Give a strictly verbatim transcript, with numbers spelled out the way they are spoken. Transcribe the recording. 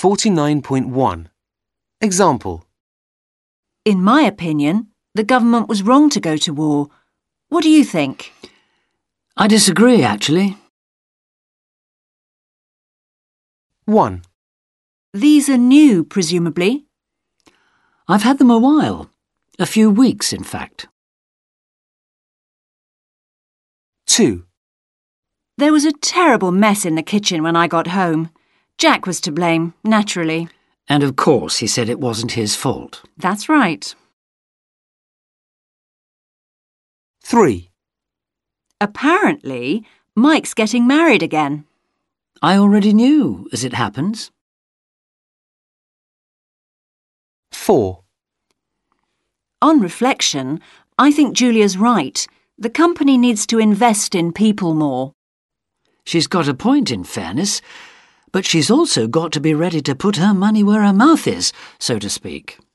forty-nine point one. Example. In my opinion, the government was wrong to go to war. What do you think? I disagree, actually. one. These are new, presumably. I've had them a while. A few weeks, in fact. two. There was a terrible mess in the kitchen when I got home. Jack was to blame, naturally. And of course he said it wasn't his fault. That's right. three. Apparently, Mike's getting married again. I already knew, as it happens. four. On reflection, I think Julia's right. The company needs to invest in people more. She's got a point, in fairness, but she's also got to be ready to put her money where her mouth is, so to speak.